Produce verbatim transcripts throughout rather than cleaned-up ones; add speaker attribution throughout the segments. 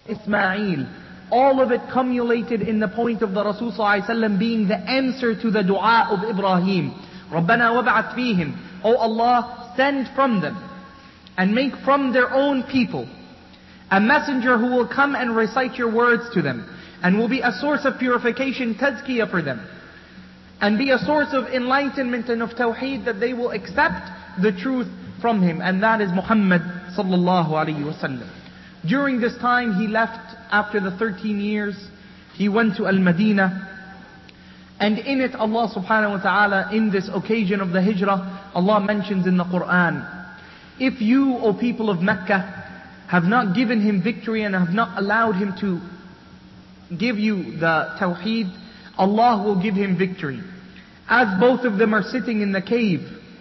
Speaker 1: Ismail. All of it cumulated in the point of the Rasul sallallahu alaihi wasallam being the answer to the dua of Ibrahim. رَبَّنَا وَبَعَثْ فِيهِمْ. Oh Allah, send from them and make from their own people a messenger who will come and recite your words to them, and will be a source of purification, tazkiyah for them, and be a source of enlightenment and of tawheed, that they will accept the truth from him, and that is Muhammad sallallahu alaihi wasallam. During this time he left, after the thirteen years, he went to Al-Madinah, and in it Allah subhanahu wa ta'ala, in this occasion of the hijrah, Allah mentions in the Quran, if you, O people of Mecca, have not given him victory and have not allowed him to give you the tawheed, Allah will give him victory. As both of them are sitting in the cave,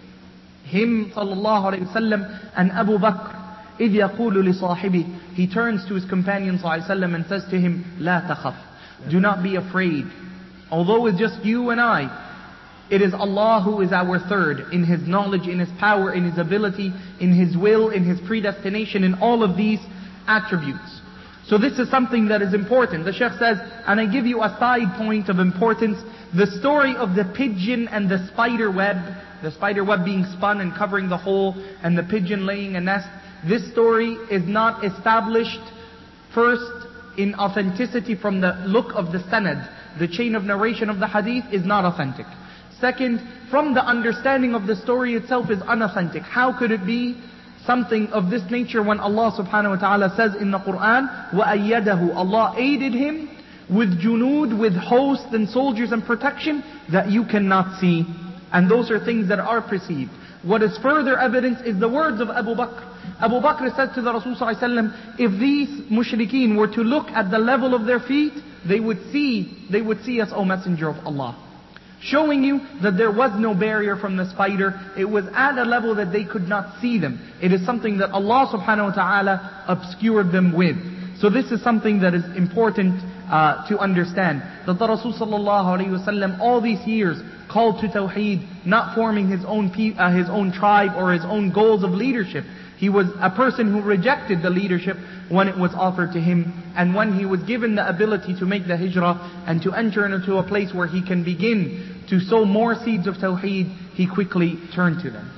Speaker 1: him sallallahu alayhi wasallam and Abu Bakr, إِذْ يَقُولُ لِصَاحِبِهِ, he turns to his companion sallallahu alayhi wasallam and says to him, لَا تَخَفْ, do not be afraid. Although it's just you and I, it is Allah who is our third, in His knowledge, in His power, in His ability, in His will, in His predestination, in all of these attributes. So this is something that is important. The Shaykh says, and I give you a side point of importance, the story of the pigeon and the spider web, the spider web being spun and covering the hole, and the pigeon laying a nest. This story is not established first in authenticity from the look of the sanad. The chain of narration of the hadith is not authentic. Second, from the understanding of the story itself is unauthentic. How could it be something of this nature when Allah subhanahu wa ta'ala says in the Quran, وَأَيَّدَهُ, Allah aided him with junood, with hosts and soldiers and protection that you cannot see. And those are things that are perceived. What is further evidence is the words of Abu Bakr. Abu Bakr said to the Rasul sallallahu alaihi wasallam, if these mushrikeen were to look at the level of their feet, they would see, they would see us, O Messenger of Allah. Showing you that there was no barrier from the spider. It was at a level that they could not see them. It is something that Allah subhanahu wa ta'ala obscured them with. So this is something that is important uh, to understand. That the Rasul sallallahu alayhi wa sallam all these years called to Tawheed, not forming his own, pe- uh, his own tribe or his own goals of leadership. He was a person who rejected the leadership when it was offered to him. And when he was given the ability to make the hijrah and to enter into a place where he can begin to sow more seeds of Tawheed, he quickly turned to them.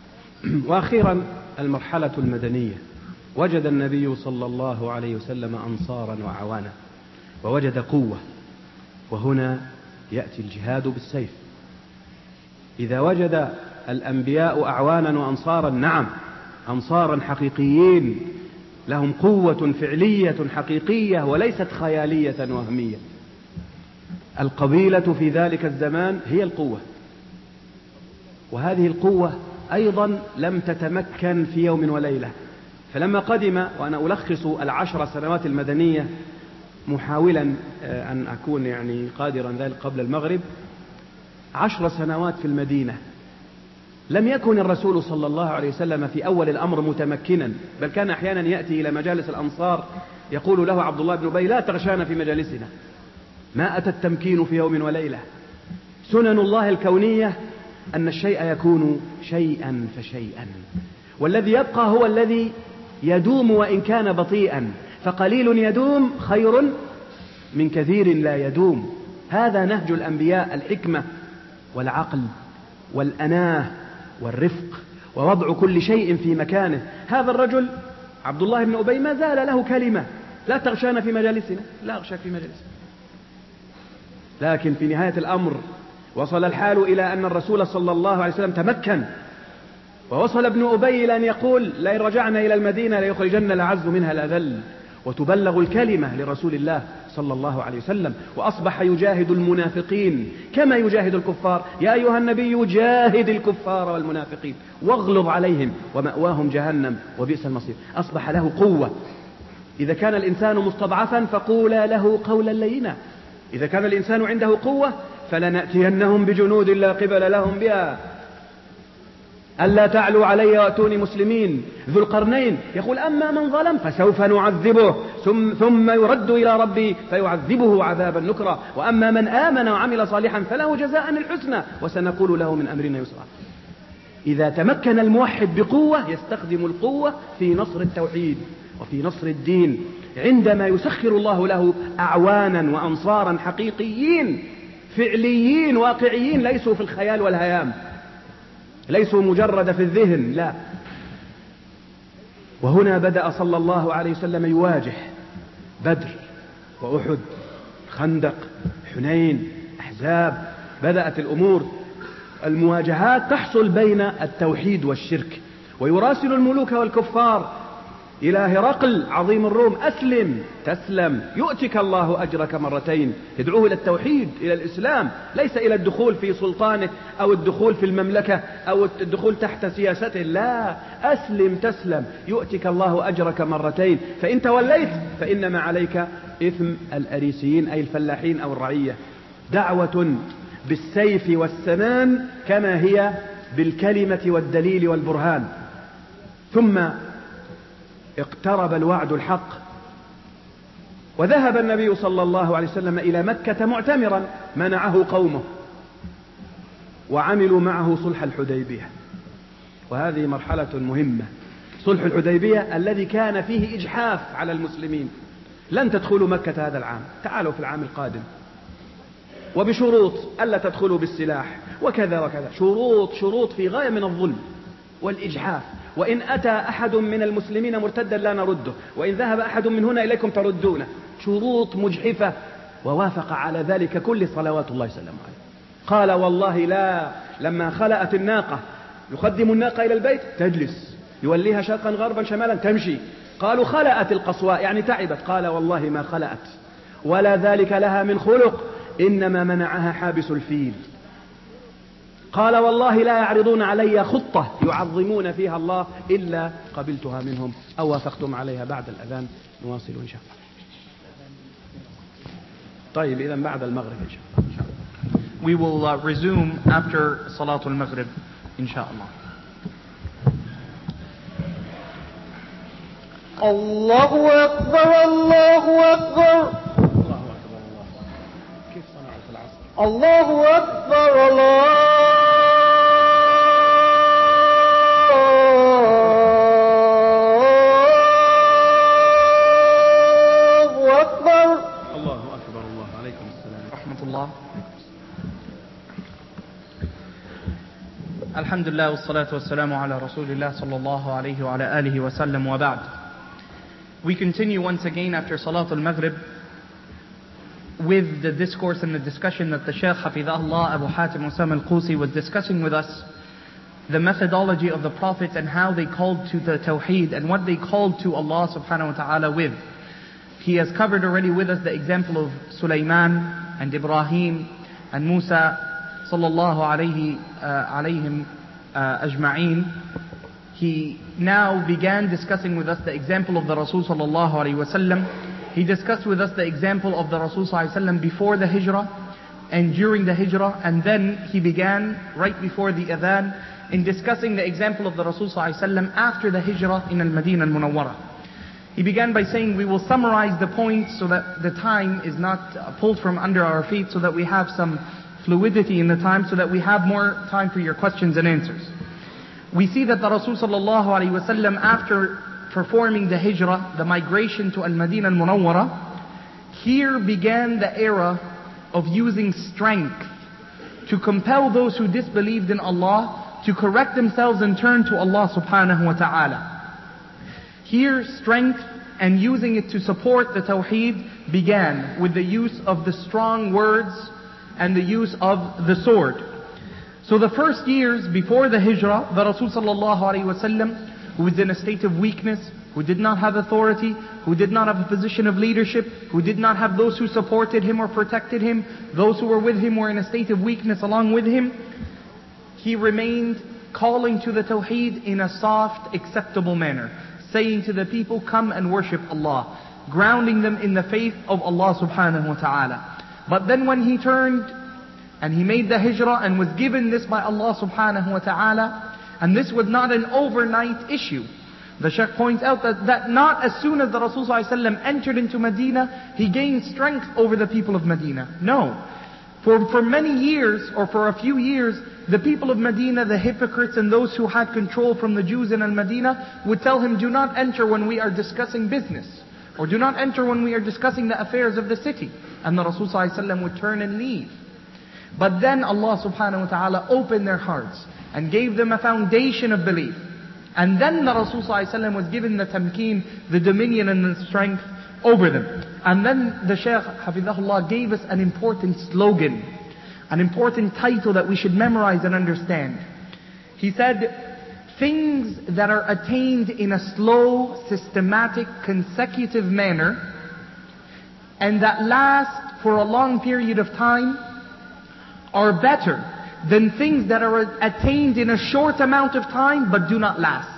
Speaker 2: وأخيرا المرحلة المدنية. وجد النبي صلى الله عليه وسلم أنصارا وعوانا، ووجد قوة، وهنا يأتي الجهاد بالسيف. إذا وجد الأنبياء أعوانا وأنصارا، نعم، أنصارا حقيقيين لهم قوة فعلية حقيقية وليست خيالية وهمية. القبيلة في ذلك الزمان هي القوة، وهذه القوة أيضا لم تتمكن في يوم وليلة. فلما قدم، وأنا ألخص العشر سنوات المدنية محاولا أن أكون يعني قادرا ذلك قبل المغرب، عشر سنوات في المدينة. لم يكن الرسول صلى الله عليه وسلم في أول الأمر متمكنا، بل كان أحيانا يأتي إلى مجالس الأنصار يقول له عبد الله بن أبي لا تغشانا في مجالسنا. ما أتى التمكين في يوم وليلة. سنن الله الكونية أن الشيء يكون شيئا فشيئا، والذي يبقى هو الذي يدوم وإن كان بطيئا، فقليل يدوم خير من كثير لا يدوم. هذا نهج الأنبياء، الحكمة والعقل والأناه والرفق ووضع كل شيء في مكانه. هذا الرجل عبد الله بن أبي ما زال له كلمة، لا تغشانا في مجالسنا، لا أغشاك في مجالسنا. لكن في نهاية الأمر وصل الحال إلى أن الرسول صلى الله عليه وسلم تمكن، ووصل ابن أبي إلى أن يقول لئن رجعنا إلى المدينة ليخرجن الأعز منها الأذل، وتبلغ الكلمة لرسول الله صلى الله عليه وسلم. وأصبح يجاهد المنافقين كما يجاهد الكفار. يا أيها النبي جاهد الكفار والمنافقين واغلظ عليهم ومأواهم جهنم وبئس المصير. أصبح له قوة. إذا كان الإنسان مستضعفا فقولا له قولا لينا. إذا كان الإنسان عنده قوة فلنأتينهم بجنود لا قبل لهم بها ألا تعلوا علي وأتوني مسلمين. ذو القرنين يقول أما من ظلم فسوف نعذبه ثم يرد إلى ربي فيعذبه عذابا نكرا، وأما من آمن وعمل صالحا فله جزاء الحسنى وسنقول له من أمرنا يسرا. إذا تمكن الموحد بقوة يستخدم القوة في نصر التوحيد وفي نصر الدين. عندما يسخر الله له أعوانا وأنصارا حقيقيين فعليين واقعيين، ليسوا في الخيال والهيام، ليسوا مجرد في الذهن، لا. وهنا بدأ صلى الله عليه وسلم يواجه بدر وأحد، خندق، حنين، أحزاب. بدأت الأمور المواجهات تحصل بين التوحيد والشرك، ويراسل الملوك والكفار إلى هرقل عظيم الروم: أسلم تسلم يؤتك الله أجرك مرتين. يدعوه إلى التوحيد، إلى الإسلام، ليس إلى الدخول في سلطانه أو الدخول في المملكة أو الدخول تحت سياسته، لا، أسلم تسلم يؤتك الله أجرك مرتين، فإن توليت فإنما عليك إثم الأريسيين أي الفلاحين أو الرعية. دعوة بالسيف والسنان كما هي بالكلمة والدليل والبرهان. ثم اقترب الوعد الحق، وذهب النبي صلى الله عليه وسلم إلى مكة معتمرا، منعه قومه وعملوا معه صلح الحديبية. وهذه مرحلة مهمة، صلح الحديبية الذي كان فيه إجحاف على المسلمين: لن تدخلوا مكة هذا العام، تعالوا في العام القادم، وبشروط ألا تدخلوا بالسلاح وكذا وكذا. شروط شروط في غاية من الظلم والإجحاف. وإن أتى أحد من المسلمين مرتدا لا نرده، وإن ذهب أحد من هنا إليكم تردونه. شروط مجحفة، ووافق على ذلك كل صلوات الله وسلامه عليه. قال: والله لا. لما خلأت الناقة، يقدم الناقة إلى البيت تجلس، يوليها شرقا غربا شمالا تمشي. قالوا: خلأت القصواء يعني تعبت. قال: والله ما خلأت، ولا ذلك لها من خلق، إنما منعها حابس الفيل. قال: والله لا يعرضون علي خطة يعظمون فيها الله إلا قبلتها منهم أو وافقتم عليها. بعد الأذان نواصل إن شاء الله. طيب، إذن بعد المغرب إن شاء الله.
Speaker 1: We will uh, resume after Salatul Maghrib, inshallah.
Speaker 3: Allahu Akbar, Allahu Akbar.
Speaker 2: الله أكبر الله. كيف صنعوا في العصر؟
Speaker 3: Allahu Akbar, Allahu Akbar.
Speaker 2: Allahu Akbar, Allah. Alaykum assalam.
Speaker 1: Rahmatullah. Alhamdulillah, wassalatu wassalamu ala rasulillah sallallahu alayhi wa ala alihi wa sallam wa ba'd. We continue once again after Salatul Maghrib with the discourse and the discussion that the Shaykh Hafidhahullah Abu Hatim Usam al-Qusi was discussing with us, the methodology of the prophets and how they called to the Tawheed and what they called to Allah subhanahu wa ta'ala with. He has covered already with us the example of Sulaiman and Ibrahim and Musa sallallahu alayhi uh, alayhim uh, ajma'een. He now began discussing with us the example of the Rasul sallallahu alayhi wa sallam. He discussed with us the example of the Rasul sallallahu alayhi wa sallam before the Hijrah and during the Hijrah, and then he began right before the Adhan in discussing the example of the Rasul sallallahu alayhi wa sallam after the Hijrah in Al-Madinah Al-Munawwarah. He began by saying we will summarize the points so that the time is not pulled from under our feet, so that we have some fluidity in the time, so that we have more time for your questions and answers. We see that the Rasul sallallahu alayhi wa sallam, after performing the Hijrah, the migration to Al-Madinah Al-Munawwarah, here began the era of using strength to compel those who disbelieved in Allah to correct themselves and turn to Allah subhanahu wa ta'ala. Here, strength and using it to support the Tawheed began with the use of the strong words and the use of the sword. So the first years before the Hijrah, the Rasul sallallahu alayhi wa sallam, who was in a state of weakness, who did not have authority, who did not have a position of leadership, who did not have those who supported him or protected him, those who were with him were in a state of weakness along with him, he remained calling to the Tawheed in a soft, acceptable manner, saying to the people, come and worship Allah, grounding them in the faith of Allah subhanahu wa ta'ala. But then when he turned and he made the Hijrah and was given this by Allah subhanahu wa ta'ala, and this was not an overnight issue. The Shaykh points out that, that not as soon as the Rasul sallallahu alayhi wa sallam entered into Medina, he gained strength over the people of Medina. No. For, for many years, or for a few years, the people of Medina, the hypocrites and those who had control from the Jews in Al-Madinah, would tell him, do not enter when we are discussing business. Or do not enter when we are discussing the affairs of the city. And the Rasul ﷺ would turn and leave. But then Allah subhanahu wa ta'ala opened their hearts and gave them a foundation of belief. And then the Rasul ﷺ was given the tamkeen, the dominion and the strength over them. And then the Shaykh Hafidhahullah gave us an important slogan, an important title that we should memorize and understand. He said, things that are attained in a slow, systematic, consecutive manner, and that last for a long period of time, are better than things that are attained in a short amount of time but do not last.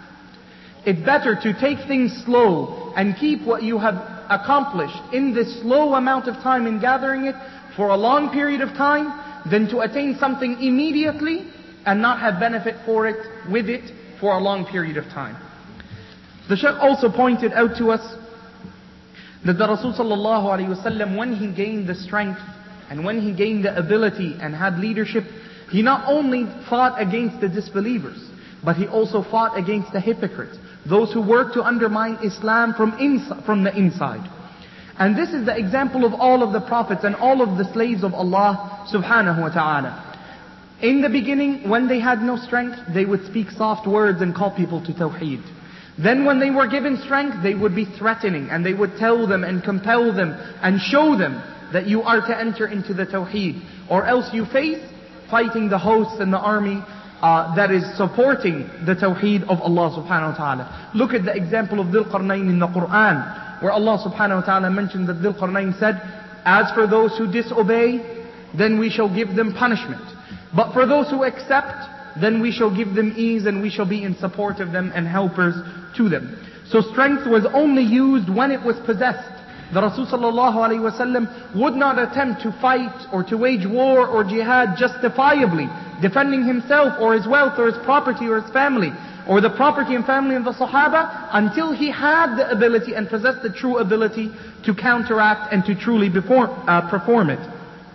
Speaker 1: It's better to take things slow and keep what you have accomplished in this slow amount of time in gathering it for a long period of time than to attain something immediately and not have benefit for it, with it, for a long period of time. The Shaykh also pointed out to us that the Rasul sallallahu alaihi wasallam, when he gained the strength and when he gained the ability and had leadership, he not only fought against the disbelievers, but he also fought against the hypocrites, those who work to undermine Islam from, ins- from the inside. And this is the example of all of the prophets and all of the slaves of Allah subhanahu wa ta'ala. In the beginning, when they had no strength, they would speak soft words and call people to Tawheed. Then when they were given strength, they would be threatening and they would tell them and compel them and show them that you are to enter into the Tawheed, or else you face fighting the hosts and the army uh, that is supporting the Tawheed of Allah subhanahu wa ta'ala. Look at the example of Dhul Qarnayn in the Quran, where Allah subhanahu wa ta'ala mentioned that Dhul Qarnayn said, as for those who disobey, then we shall give them punishment. But for those who accept, then we shall give them ease and we shall be in support of them and helpers to them. So strength was only used when it was possessed. The Rasul sallallahu alaihi wasallam would not attempt to fight or to wage war or jihad justifiably, defending himself or his wealth or his property or his family or the property and family of the Sahaba, until he had the ability and possessed the true ability to counteract and to truly perform, uh, perform it.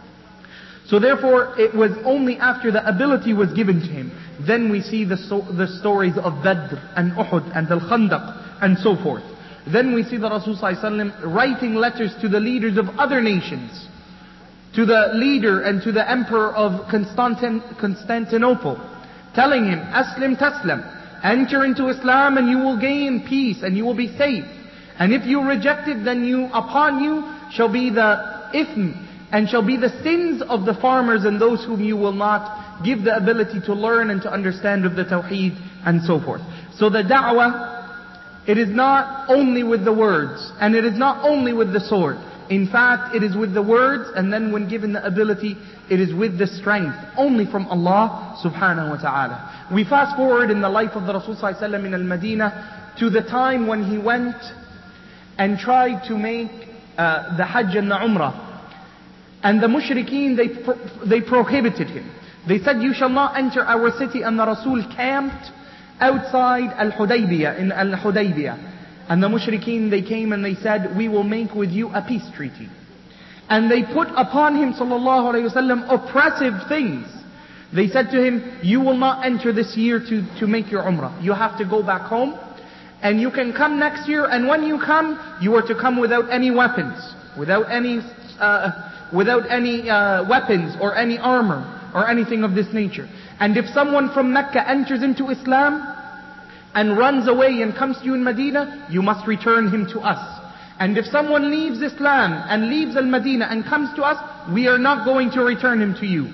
Speaker 1: So therefore, it was only after the ability was given to him, then we see the, so, the stories of Badr and Uhud and Al-Khandaq and so forth. Then we see the Rasul sallallahu alaihi wasallam writing letters to the leaders of other nations, to the leader and to the emperor of Constantin, Constantinople, telling him, Aslim taslam, enter into Islam and you will gain peace and you will be safe. And if you reject it, then you, upon you shall be the ithm, and shall be the sins of the farmers and those whom you will not give the ability to learn and to understand of the Tawheed and so forth. So the da'wah, it is not only with the words, and it is not only with the sword. In fact, it is with the words, and then when given the ability, it is with the strength, only from Allah subhanahu wa ta'ala. We fast forward in the life of the Rasul sallallahu alaihi wasallam in Al-Madinah to the time when he went and tried to make uh, the Hajj and the Umrah. And the mushrikeen, they, pro they prohibited him. They said, you shall not enter our city. And the Rasul camped outside Al-Hudaybiyah, in Al-Hudaybiyah. And the mushrikeen, they came and they said, we will make with you a peace treaty. And they put upon him, sallallahu alayhi wasallam, oppressive things. They said to him, you will not enter this year to, to make your umrah. You have to go back home. And you can come next year. And when you come, you are to come without any weapons. Without any... Uh, without any uh, weapons or any armor or anything of this nature. And if someone from Mecca enters into Islam and runs away and comes to you in Medina, you must return him to us. And if someone leaves Islam and leaves Al-Madinah and comes to us, we are not going to return him to you.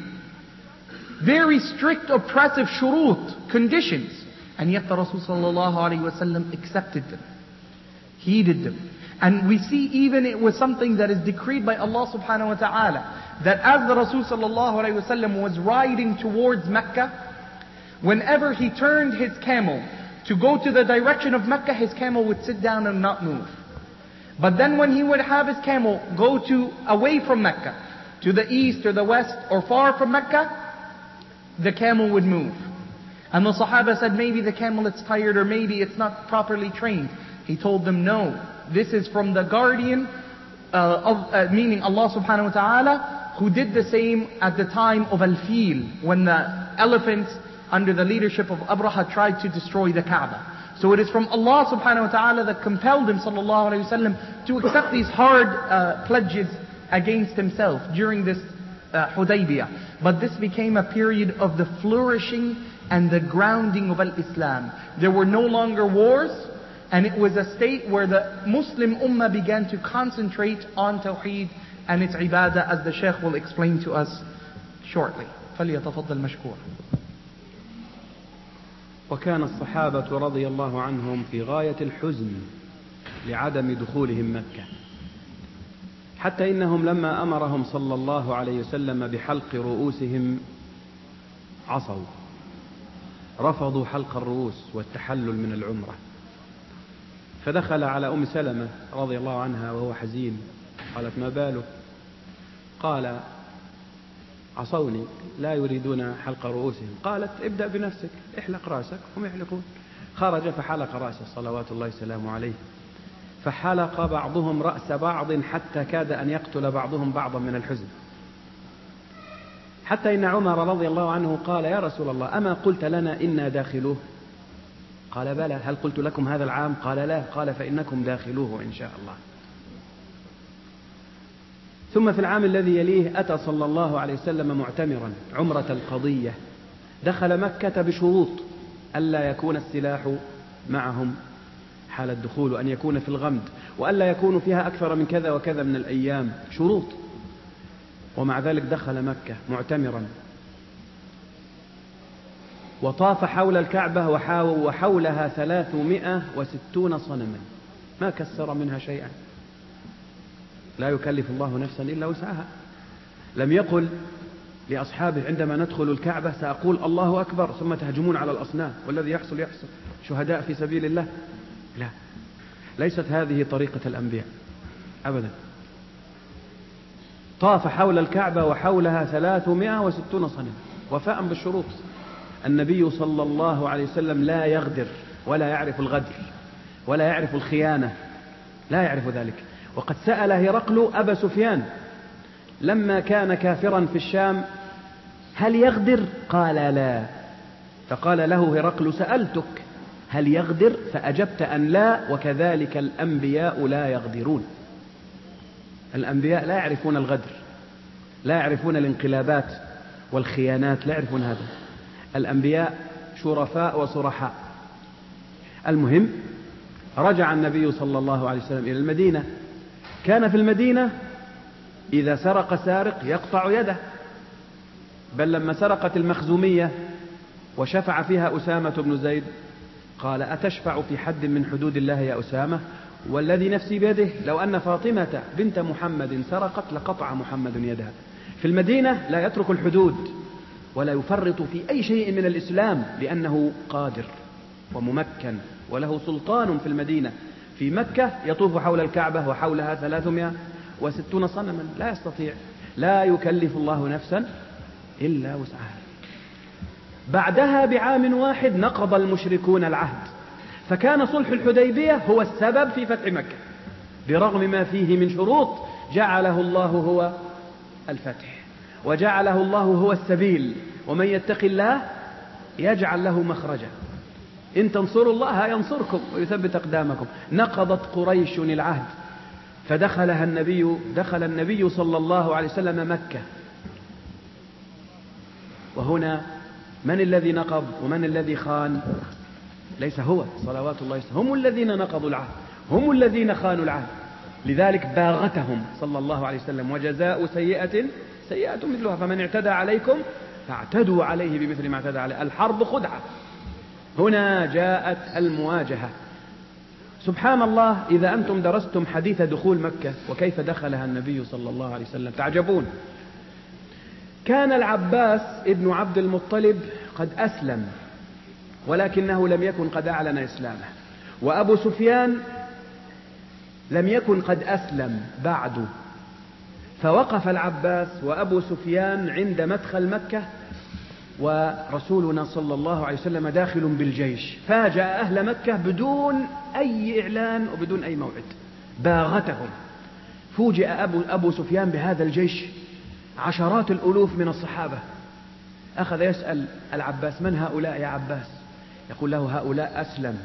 Speaker 1: Very strict, oppressive shurut, conditions. And yet the Rasul sallallahu alaihi wasallam accepted them, heeded them. And we see even it was something that is decreed by Allah subhanahu wa ta'ala, that as the Rasul sallallahu alayhi wa sallam was riding towards Mecca, whenever he turned his camel to go to the direction of Mecca, his camel would sit down and not move. But then when he would have his camel go to away from Mecca, to the east or the west or far from Mecca, the camel would move. And the Sahaba said, maybe the camel is tired or maybe it's not properly trained. He told them, no. This is from the guardian, uh, of, uh, meaning Allah subhanahu wa ta'ala, who did the same at the time of Al-Fil, when the elephants under the leadership of Abraha tried to destroy the Kaaba. So it is from Allah subhanahu wa ta'ala that compelled him sallallahu alayhi wa sallam to accept these hard uh, pledges against himself during this uh, Hudaybiyah. But this became a period of the flourishing and the grounding of al-Islam. There were no longer wars, and it was a state where the Muslim ummah began to concentrate on Tawheed and its ibadah, as the Shaykh will explain to us shortly. فليتفضل مشكور.
Speaker 2: وكان الصحابة رضي الله عنهم في غاية الحزن لعدم دخولهم مكة، حتى إنهم لما أمرهم صلى الله عليه وسلم بحلق رؤوسهم عصوا، رفضوا حلق الرؤوس والتحلل من العمرة. فدخل على أم سلمة رضي الله عنها وهو حزين، قالت: ما باله؟ قال: عصوني، لا يريدون حلق رؤوسهم. قالت: ابدأ بنفسك، احلق رأسك هم يحلقون. خرج فحلق رأسه صلوات الله وسلامه عليه، فحلق بعضهم رأس بعض حتى كاد أن يقتل بعضهم بعضا من الحزن، حتى إن عمر رضي الله عنه قال: يا رسول الله، أما قلت لنا إنا داخلوه؟ قال: بلى. هل قلت لكم هذا العام؟ قال: لا. قال: فإنكم داخلوه إن شاء الله. ثم في العام الذي يليه أتى صلى الله عليه وسلم معتمرا عمرة القضية، دخل مكة بشروط: ألا يكون السلاح معهم حال الدخول، وأن يكون في الغمد، وألا يكون فيها أكثر من كذا وكذا من الأيام، شروط. ومع ذلك دخل مكة معتمرا، وطاف حول الكعبة وحولها ثلاثمائة وستون صنما، ما كسر منها شيئا. لا يكلف الله نفسا إلا وسعها. لم يقل لأصحابه عندما ندخل الكعبة سأقول الله أكبر ثم تهجمون على الأصنام والذي يحصل يحصل، شهداء في سبيل الله. لا، ليست هذه طريقة الأنبياء أبدا. طاف حول الكعبة وحولها ثلاثمائة وستون صنما وفاء بالشروط. النبي صلى الله عليه وسلم لا يغدر ولا يعرف الغدر ولا يعرف الخيانة، لا يعرف ذلك. وقد سأل هرقل أبا سفيان لما كان كافرا في الشام: هل يغدر؟ قال: لا. فقال له هرقل: سألتك هل يغدر؟ فأجبت أن لا، وكذلك الأنبياء لا يغدرون. الأنبياء لا يعرفون الغدر، لا يعرفون الانقلابات والخيانات، لا يعرفون هذا. الأنبياء شرفاء وصرحاء. المهم، رجع النبي صلى الله عليه وسلم إلى المدينة. كان في المدينة إذا سرق سارق يقطع يده، بل لما سرقت المخزومية وشفع فيها أسامة بن زيد قال: أتشفع في حد من حدود الله يا أسامة؟ والذي نفسي بيده لو أن فاطمة بنت محمد سرقت لقطع محمد يدها. في المدينة لا يترك الحدود ولا يفرط في أي شيء من الإسلام، لأنه قادر وممكن وله سلطان في المدينة. في مكة يطوف حول الكعبة وحولها ثلاثمائة وستون صنما، لا يستطيع، لا يكلف الله نفسا إلا وسعها. بعدها بعام واحد نقض المشركون العهد، فكان صلح الحديبية هو السبب في فتح مكة، برغم ما فيه من شروط جعله الله هو الفتح، وجعله الله هو السبيل. ومن يتق الله يجعل له مخرجا، إن تنصروا الله ينصركم ويثبت أقدامكم. نقضت قريش العهد، فدخلها النبي دخل النبي صلى الله عليه وسلم مكة. وهنا من الذي نقض ومن الذي خان؟ ليس هو صلوات الله وسلامه، هم الذين نقضوا العهد، هم الذين خانوا العهد. لذلك باغتهم صلى الله عليه وسلم: وجزاء سيئة سيئة مثلها، فمن اعتدى عليكم فاعتدوا عليه بمثل ما اعتدى عليه. الحرب خدعة. هنا جاءت المواجهة. سبحان الله، إذا أنتم درستم حديث دخول مكة وكيف دخلها النبي صلى الله عليه وسلم تعجبون. كان العباس ابن عبد المطلب قد أسلم، ولكنه لم يكن قد أعلن إسلامه، وأبو سفيان لم يكن قد أسلم بعد. فوقف العباس وأبو سفيان عند مدخل مكة، ورسولنا صلى الله عليه وسلم داخل بالجيش، فاجأ أهل مكة بدون أي إعلان وبدون أي موعد، باغتهم. فوجئ أبو, أبو سفيان بهذا الجيش، عشرات الألوف من الصحابة. أخذ يسأل العباس: من هؤلاء يا عباس؟ يقول له: هؤلاء أسلم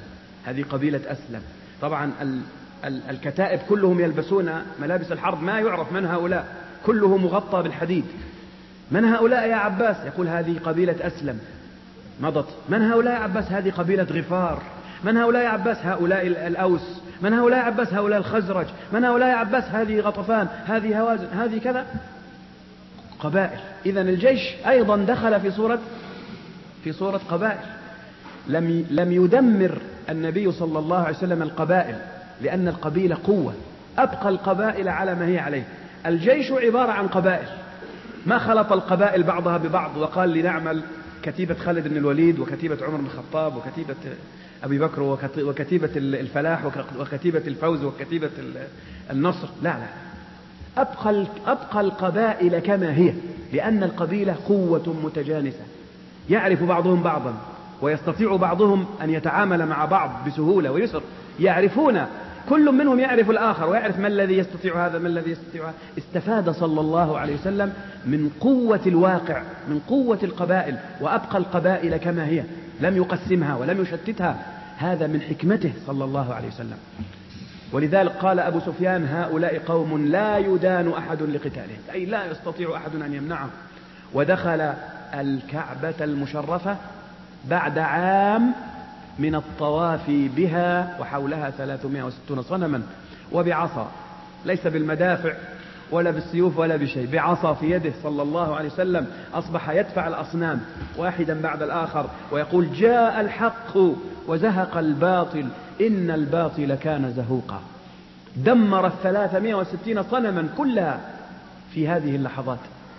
Speaker 2: هذه قبيلة أسلم. طبعا ال ال الكتائب كلهم يلبسون ملابس الحرب، ما يعرف من هؤلاء، كله مغطى بالحديد. من هؤلاء يا عباس؟ يقول هذه قبيلة أسلم مضت. من هؤلاء يا عباس؟ هذه قبيلة غفار. من هؤلاء يا عباس؟ هؤلاء الأوس. من هؤلاء يا عباس؟ هؤلاء الخزرج. من هؤلاء يا عباس؟ هذه غطفان، هذه هوازن، هذه كذا، قبائل. إذن الجيش أيضا دخل في صورة في صورة قبائل. لم لم يدمر النبي صلى الله عليه وسلم القبائل، لأن القبيلة قوة، أبقى القبائل على ما هي عليه. الجيش عبارة عن قبائل، ما خلط القبائل بعضها ببعض وقال لنعمل كتيبة خالد بن الوليد وكتيبة عمر بن الخطاب وكتيبة أبي بكر وكتيبة الفلاح وكتيبة الفوز وكتيبة النصر. لا لا، أبقى أبقى القبائل كما هي، لأن القبيلة قوة متجانسة، يعرف بعضهم بعضا، ويستطيع بعضهم أن يتعامل مع بعض بسهولة ويسر. يعرفون، كل منهم يعرف الآخر ويعرف ما الذي يستطيع هذا، ما الذي يستطيع هذا. استفاد صلى الله عليه وسلم من قوة الواقع، من قوة القبائل، وأبقى القبائل كما هي، لم يقسمها ولم يشتتها. هذا من حكمته صلى الله عليه وسلم. ولذلك قال أبو سفيان: هؤلاء قوم لا يدان أحد لقتالهم، أي لا يستطيع أحد أن يمنعهم. ودخل الكعبة المشرفة بعد عام من الطواف بها وحولها ثلاثمائة وستون صنما، وبعصا، ليس بالمدافع ولا بالسيوف ولا بشيء، بعصا في يده صلى الله عليه وسلم. أصبح يدفع الأصنام واحدا بعد الآخر ويقول: جاء الحق وزهق الباطل إن الباطل كان زهوقا. دمر الثلاثمائة وستين صنما كلها في هذه اللحظات.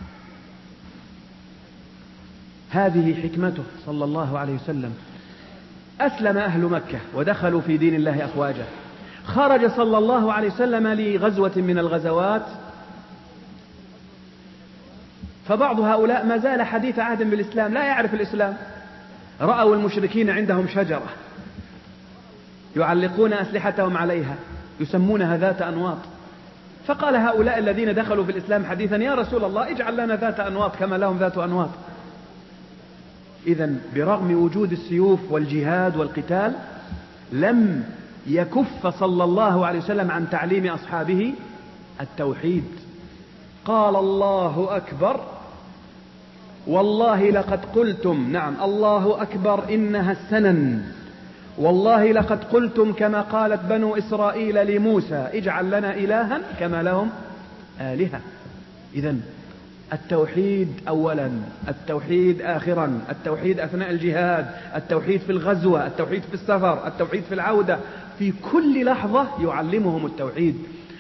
Speaker 2: هذه حكمته صلى الله عليه وسلم. أسلم أهل مكة ودخلوا في دين الله أفواجا. خرج صلى الله عليه وسلم لغزوة من الغزوات، فبعض هؤلاء ما زال حديث عهد بالإسلام، لا يعرف الإسلام. رأوا المشركين عندهم شجرة يعلقون أسلحتهم عليها يسمونها ذات أنواط، فقال هؤلاء الذين دخلوا في الإسلام حديثا: يا رسول الله اجعل لنا ذات أنواط كما لهم ذات أنواط. إذن برغم وجود السيوف والجهاد والقتال لم يكف صلى الله عليه وسلم عن تعليم أصحابه التوحيد. قال: الله أكبر والله لقد قلتم، نعم الله أكبر إنها السنن، والله لقد قلتم كما قالت بنو إسرائيل لموسى: اجعل لنا إلها كما لهم آلهة. إذن التوحيد أولا، التوحيد آخرا، التوحيد أثناء الجهاد، التوحيد في الغزوة، التوحيد في السفر، التوحيد في العودة، في كل لحظة يعلمهم التوحيد.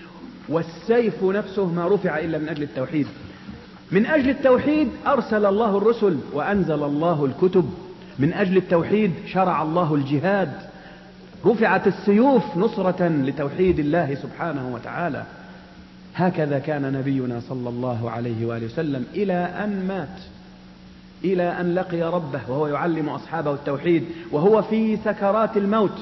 Speaker 2: والسيف نفسه ما رفع إلا من أجل التوحيد. من أجل التوحيد أرسل الله الرسل وأنزل الله الكتب. من أجل التوحيد شرع الله الجهاد. رفعت السيوف نصرة لتوحيد الله سبحانه وتعالى. هكذا كان نبينا صلى الله عليه وآله وسلم إلى أن مات، إلى أن لقي ربه وهو يعلم أصحابه التوحيد، وهو في سكرات الموت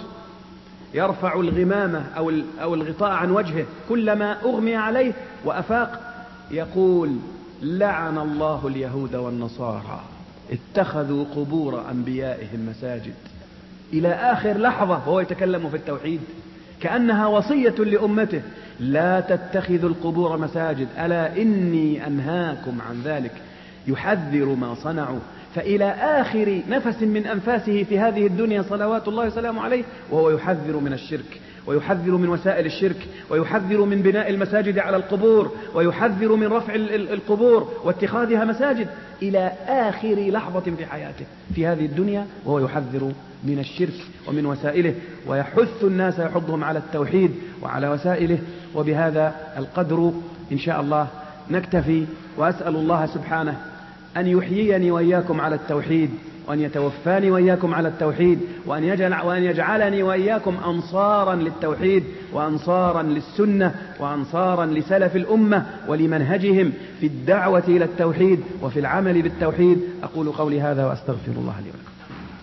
Speaker 2: يرفع الغمامة أو أو الغطاء عن وجهه كلما أغمي عليه وأفاق يقول: لعن الله اليهود والنصارى اتخذوا قبور أنبيائهم مساجد. إلى آخر لحظة وهو يتكلم في التوحيد، كأنها وصية لأمته: لا تتخذوا القبور مساجد، ألا إني أنهاكم عن ذلك. يحذر ما صنعوا. فإلى آخر نفس من أنفاسه في هذه الدنيا صلوات الله وسلامه عليه وهو يحذر من الشرك، ويحذر من وسائل الشرك، ويحذر من بناء المساجد على القبور، ويحذر من رفع القبور واتخاذها مساجد، إلى آخر لحظة في حياته في هذه الدنيا وهو يحذر من الشرك ومن وسائله، ويحث الناس، يحضهم على التوحيد وعلى وسائله. وبهذا القدر إن شاء الله نكتفي، وأسأل الله سبحانه أن يحييني وإياكم على التوحيد، وأن يتوفاني وإياكم على التوحيد، وأن يجعل وأن يجعلني وإياكم أنصارا للتوحيد، وأنصارا للسنة، وأنصارا لسلف الأمة ولمنهجهم في الدعوة إلى التوحيد وفي العمل بالتوحيد. أقول قولي هذا وأستغفر الله لي ولكم.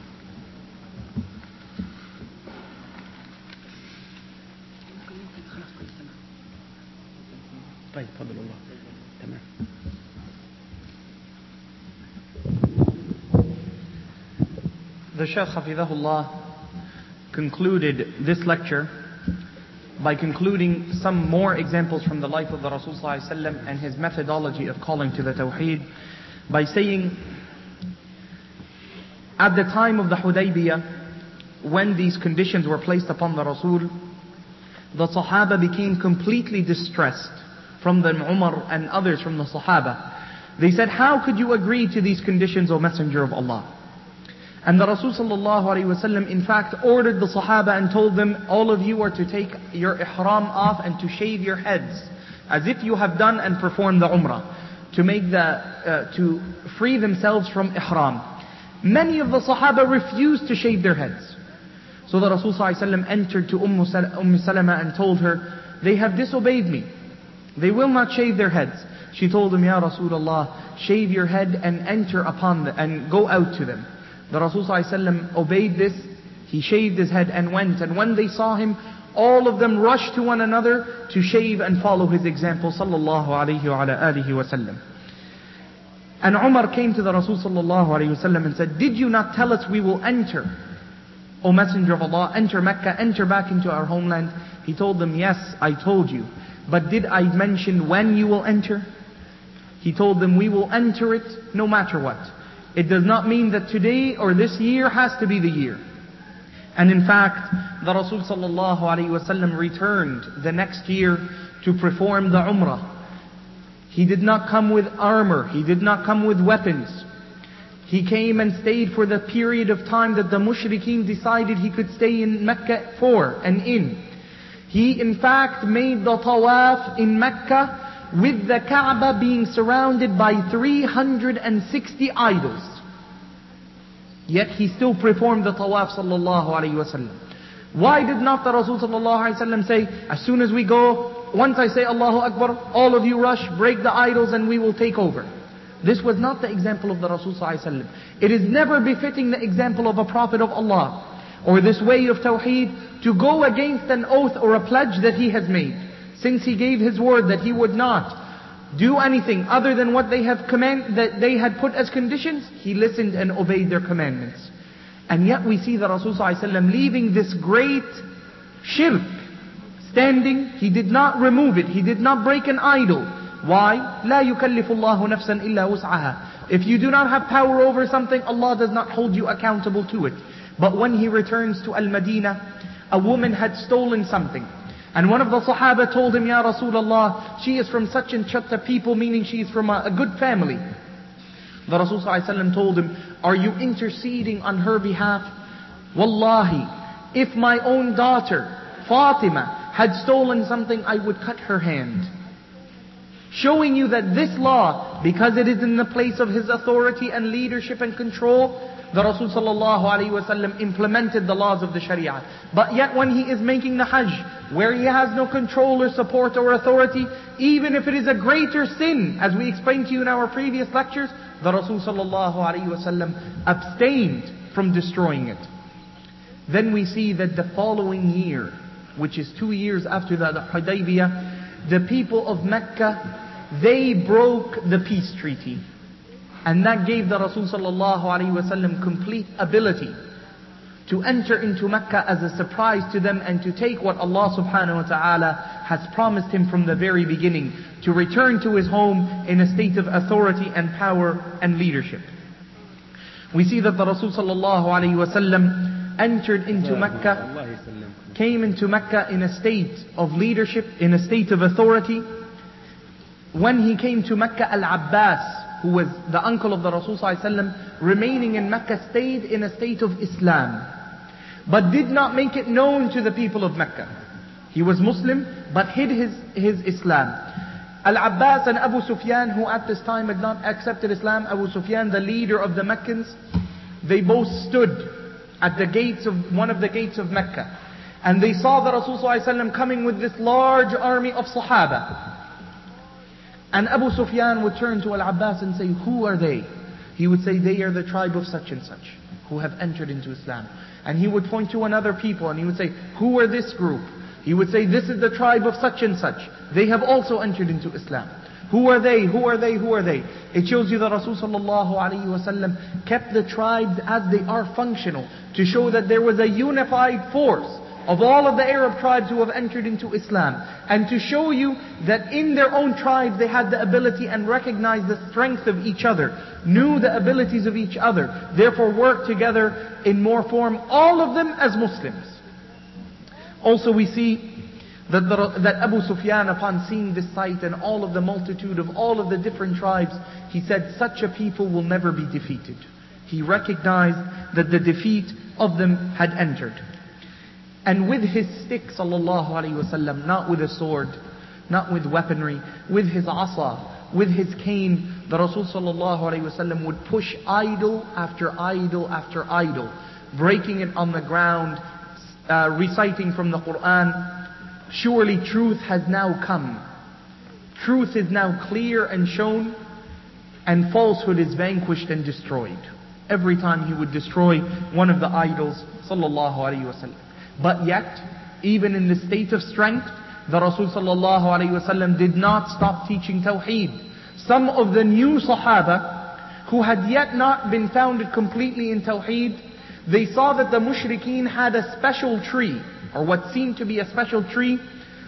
Speaker 2: طيب تفضل الله. تمام.
Speaker 1: The Shaykh Hafidhahullah concluded this lecture by concluding some more examples from the life of the Rasul sallallahu alaihi wasallam and his methodology of calling to the Tawheed by saying, at the time of the Hudaybiyah, when these conditions were placed upon the Rasul, the Sahaba became completely distressed, from the Umar and others from the Sahaba. They said, how could you agree to these conditions, O Messenger of Allah? And the Rasul sallallahu alaihi wasallam in fact ordered the Sahaba and told them, all of you are to take your ihram off and to shave your heads, as if you have done and performed the Umrah, to make the, uh, to free themselves from ihram. Many of the Sahaba refused to shave their heads. So the Rasul sallallahu alaihi wasallam entered to Umm Salama and told her, they have disobeyed me. They will not shave their heads. She told him, Ya Rasulullah, shave your head and enter upon them and go out to them. The Rasul sallallahu alaihi wasallam obeyed this. He shaved his head and went. And when they saw him, all of them rushed to one another to shave and follow his example, sallallahu alaihi wa ala alihi wasallam. And Umar came to the Rasul sallallahu alaihi wasallam and said, did you not tell us we will enter, O Messenger of Allah, enter Mecca, enter back into our homeland? He told them, yes, I told you. But did I mention when you will enter? He told them, we will enter it no matter what. It does not mean that today or this year has to be the year. And in fact, the Rasul sallallahu alaihi wasallam returned the next year to perform the Umrah. He did not come with armor. He did not come with weapons. He came and stayed for the period of time that the mushrikeen decided he could stay in Mecca for and in. He in fact made the tawaf in Mecca with the Kaaba being surrounded by three hundred sixty idols. Yet he still performed the tawaf sallallahu alaihi wasallam. Why did not the Rasul sallallahu alaihi wasallam say, as soon as we go, once I say Allahu Akbar, all of you rush, break the idols and we will take over? This was not the example of the Rasul sallallahu alaihi wasallam. It is never befitting the example of a prophet of Allah, or this way of Tawheed, to go against an oath or a pledge that he has made. Since he gave his word that he would not do anything other than what they have command, that they had put as conditions, he listened and obeyed their commandments. And yet we see the Rasul sallallahu alaihi wasallam leaving this great shirk, standing, he did not remove it, he did not break an idol. Why? لا يكلف الله نفسا إلا وسعها. If you do not have power over something, Allah does not hold you accountable to it. But when he returns to Al-Madinah, a woman had stolen something. And one of the Sahaba told him, Ya Rasulullah, she is from such and such a people, meaning she is from a, a good family. The Rasul sallallahu alaihi wasallam told him, are you interceding on her behalf? Wallahi, if my own daughter, Fatima, had stolen something, I would cut her hand. Showing you that this law, because it is in the place of his authority and leadership and control, the Rasul sallallahu alaihi wasallam implemented the laws of the Sharia. But yet when he is making the Hajj, where he has no control or support or authority, even if it is a greater sin, as we explained to you in our previous lectures, the Rasul sallallahu alaihi wasallam abstained from destroying it. Then we see that the following year, which is two years after the Hudaybiyah, the people of Mecca, they broke the peace treaty. And that gave the Rasul sallallahu alaihi wasallam complete ability to enter into Mecca as a surprise to them and to take what Allah subhanahu wa ta'ala has promised him from the very beginning, to return to his home in a state of authority and power and leadership. We see that the Rasul sallallahu alaihi wasallam entered into Mecca, came into Mecca in a state of leadership, in a state of authority. When he came to Mecca, Al-Abbas, who was the uncle of the Rasul sallallahu alaihi wasallam, remaining in Mecca, stayed in a state of Islam, but did not make it known to the people of Mecca. He was Muslim, but hid his, his Islam. Al-Abbas and Abu Sufyan, who at this time had not accepted Islam, Abu Sufyan, the leader of the Meccans, they both stood at the gates of one of the gates of Mecca. And they saw the Rasul sallallahu alaihi wasallam coming with this large army of Sahaba. And Abu Sufyan would turn to Al-Abbas and say, who are they? He would say, they are the tribe of such and such, who have entered into Islam. And he would point to another people and he would say, who are this group? He would say, this is the tribe of such and such. They have also entered into Islam. Who are they? Who are they? Who are they? It shows you that Rasul sallallahu alayhi wa sallam kept the tribes as they are functional, to show that there was a unified force of all of the Arab tribes who have entered into Islam, and to show you that in their own tribes they had the ability and recognized the strength of each other, knew the abilities of each other, therefore worked together in more form, all of them as Muslims. Also we see that, the, that Abu Sufyan, upon seeing this sight and all of the multitude of all of the different tribes, he said, such a people will never be defeated. He recognized that the defeat of them had entered. And with his stick, sallallahu alayhi wasallam, not with a sword, not with weaponry, with his asa, with his cane, the Rasul sallallahu alayhi wasallam would push idol after idol after idol, breaking it on the ground, uh, reciting from the Quran, surely truth has now come. Truth is now clear and shown, and falsehood is vanquished and destroyed. Every time he would destroy one of the idols, sallallahu alayhi wasallam. But yet, even in the state of strength, the Rasul sallallahu alayhi wasallam did not stop teaching Tawheed. Some of the new Sahaba, who had yet not been founded completely in Tawheed, they saw that the mushrikeen had a special tree, or what seemed to be a special tree,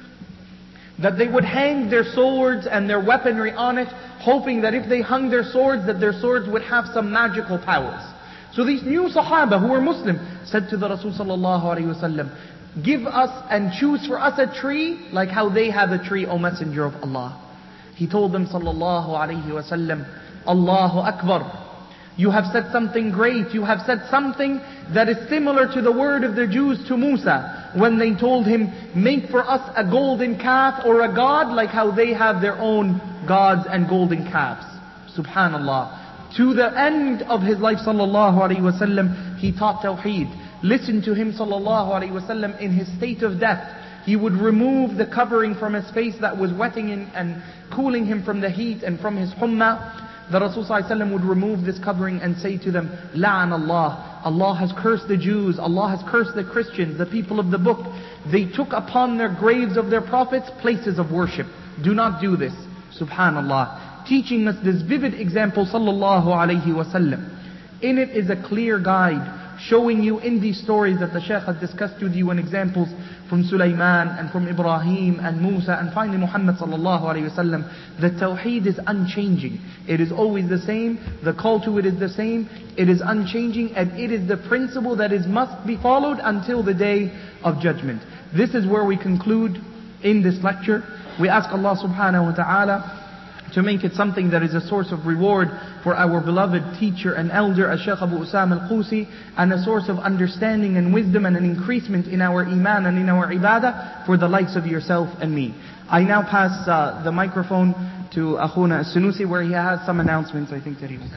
Speaker 1: that they would hang their swords and their weaponry on it, hoping that if they hung their swords, that their swords would have some magical powers. So these new Sahaba who were Muslim said to the Rasul sallallahu alayhi wasallam, give us and choose for us a tree like how they have a tree, O Messenger of Allah. He told them sallallahu alayhi wasallam, Allahu Akbar. You have said something great. You have said something that is similar to the word of the Jews to Musa, when they told him, make for us a golden calf or a god like how they have their own gods and golden calves. Subhanallah. To the end of his life, sallallahu alayhi wasallam, he taught Tawheed. Listen to him, sallallahu alayhi wasallam, in his state of death. He would remove the covering from his face that was wetting him and cooling him from the heat and from his humma. The Rasul sallallahu alayhi wasallam would remove this covering and say to them, La'an Allah. Allah has cursed the Jews. Allah has cursed the Christians, the people of the book. They took upon their graves of their prophets places of worship. Do not do this. Subhanallah. Teaching us this vivid example, sallallahu alayhi wasallam. In it is a clear guide, showing you in these stories that the Shaykh has discussed with you, and examples from Sulaiman and from Ibrahim and Musa and finally Muhammad sallallahu alayhi wasallam, that Tawheed is unchanging. It is always the same. The call to it is the same. It is unchanging, and it is the principle that is must be followed until the day of judgment. This is where we conclude in this lecture. We ask Allah subhanahu wa ta'ala to make it something that is a source of reward for our beloved teacher and elder, Shaykh Abu Usam al-Qusi, and a source of understanding and wisdom and an increasement in our iman and in our ibadah for the likes of yourself and me. I now pass uh, the microphone to Akhuna As-Sunusi, where he has some announcements, I think, that he will.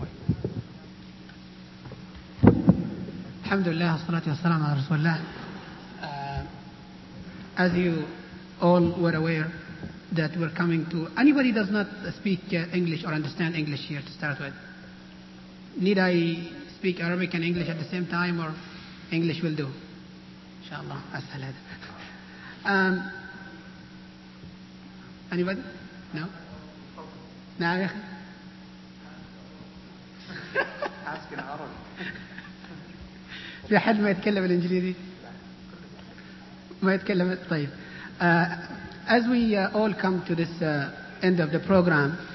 Speaker 4: Alhamdulillah, wassalatu wassalamu ala Rasulullah. Uh, As you all were aware, that we're coming to, anybody does not speak uh, English or understand English here to start with? Need I speak Arabic and English at the same time, or English will do? Inshallah. As'al hada. Um, anybody? No? No, ya akhi?
Speaker 1: Ask in Arabic.
Speaker 4: في حد ما يتكلم الإنجليزي؟ ما يتكلم. طيب. Uh, As we uh, all come to this uh, end of the program,